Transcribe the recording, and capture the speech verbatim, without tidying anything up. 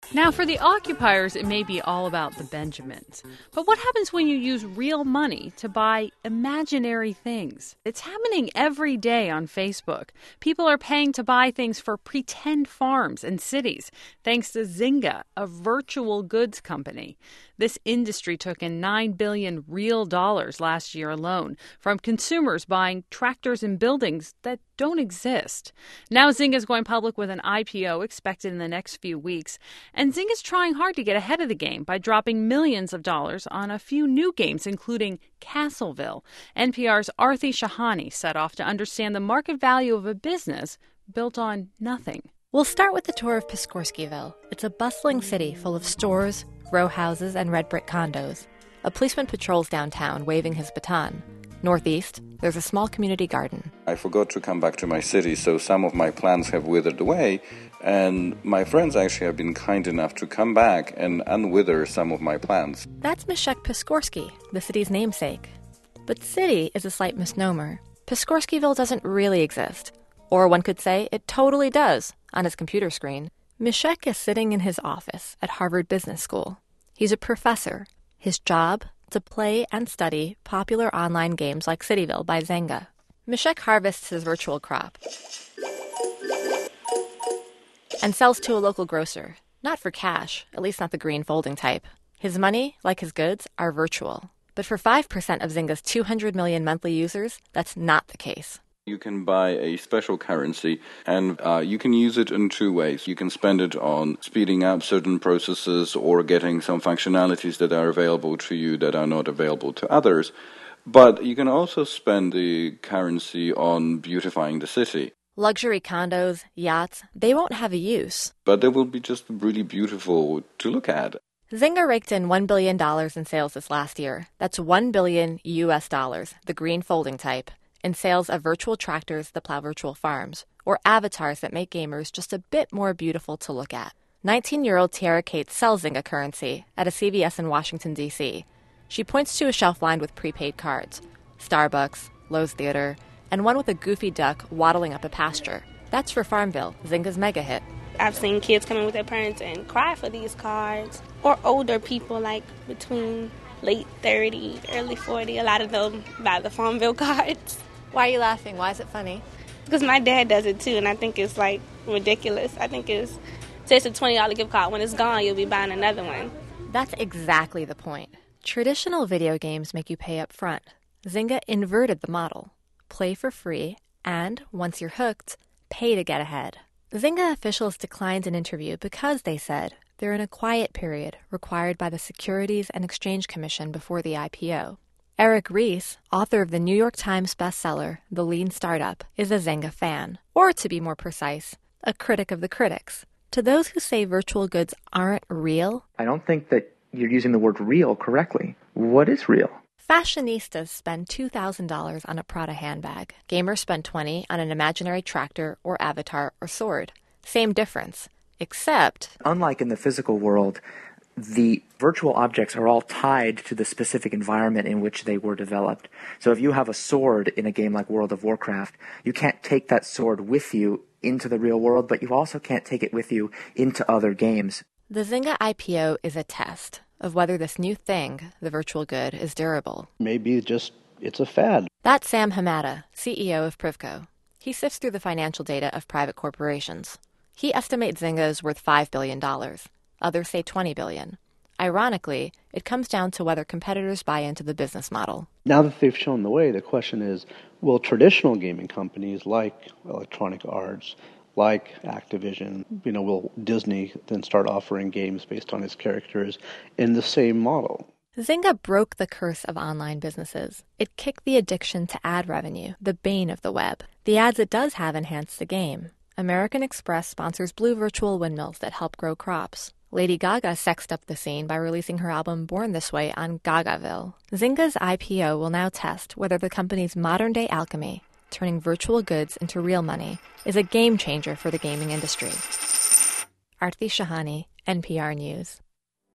Now, for the occupiers, it may be all about the Benjamins. But what happens when you use real money to buy imaginary things? It's happening every day on Facebook. People are paying to buy things for pretend farms and cities, thanks to Zynga, a virtual goods company. This industry took in nine billion real dollars last year alone from consumers buying tractors and buildings that don't exist. Now Zynga is going public with an I P O expected in the next few weeks. And Zynga is trying hard to get ahead of the game by dropping millions of dollars on a few new games, including Castleville. N P R's Aarti Shahani set off to understand the market value of a business built on nothing. We'll start with the tour of Piskorskiville. It's a bustling city full of stores, row houses, and red brick condos. A policeman patrols downtown, waving his baton. Northeast, there's a small community garden. I forgot to come back to my city, so some of my plans have withered away, and my friends actually have been kind enough to come back and unwither some of my plans. That's Meshek Piskorsky, the city's namesake. But city is a slight misnomer. Piskorskiville doesn't really exist. Or one could say it totally does, on his computer screen. Meshek is sitting in his office at Harvard Business School. He's a professor. His job? To play and study popular online games like Cityville by Zynga. Meshek harvests his virtual crop and sells to a local grocer. Not for cash, at least not the green folding type. His money, like his goods, are virtual. But for five percent of Zynga's two hundred million monthly users, that's not the case. You can buy a special currency, and uh, you can use it in two ways. You can spend it on speeding up certain processes or getting some functionalities that are available to you that are not available to others. But you can also spend the currency on beautifying the city. Luxury condos, yachts, they won't have a use. But they will be just really beautiful to look at. Zynga raked in one billion dollars in sales this last year. That's one billion U S dollars, the green folding type, in sales of virtual tractors that plow virtual farms, or avatars that make gamers just a bit more beautiful to look at. nineteen-year-old Tiara Cates sells Zynga currency at a C V S in Washington, D C She points to a shelf lined with prepaid cards, Starbucks, Lowe's Theater, and one with a goofy duck waddling up a pasture. That's for Farmville, Zynga's mega hit. I've seen kids come in with their parents and cry for these cards, or older people like between late thirty, early forty, a lot of them buy the Farmville cards. Why are you laughing? Why is it funny? Because my dad does it too, and I think it's like ridiculous. I think it's, say it's a twenty dollars gift card. When it's gone, you'll be buying another one. That's exactly the point. Traditional video games make you pay up front. Zynga inverted the model. Play for free, and once you're hooked, pay to get ahead. Zynga officials declined an interview because, they said, they're in a quiet period required by the Securities and Exchange Commission before the I P O. Eric Ries, author of the New York Times bestseller, The Lean Startup, is a Zynga fan. Or, to be more precise, a critic of the critics. To those who say virtual goods aren't real, I don't think that you're using the word real correctly. What is real? Fashionistas spend two thousand dollars on a Prada handbag. Gamers spend twenty dollars on an imaginary tractor or avatar or sword. Same difference. Except, unlike in the physical world, the virtual objects are all tied to the specific environment in which they were developed. So if you have a sword in a game like World of Warcraft, you can't take that sword with you into the real world, but you also can't take it with you into other games. The Zynga I P O is a test of whether this new thing, the virtual good, is durable. Maybe just it's a fad. That's Sam Hamada, C E O of Privco. He sifts through the financial data of private corporations. He estimates Zynga is worth five billion dollars. Others say twenty billion dollars. Ironically, it comes down to whether competitors buy into the business model. Now that they've shown the way, the question is, will traditional gaming companies like Electronic Arts, like Activision, you know, will Disney then start offering games based on its characters in the same model? Zynga broke the curse of online businesses. It kicked the addiction to ad revenue, the bane of the web. The ads it does have enhance the game. American Express sponsors blue virtual windmills that help grow crops. Lady Gaga sexed up the scene by releasing her album Born This Way on Gagaville. Zynga's I P O will now test whether the company's modern-day alchemy, turning virtual goods into real money, is a game changer for the gaming industry. Aarti Shahani, N P R News.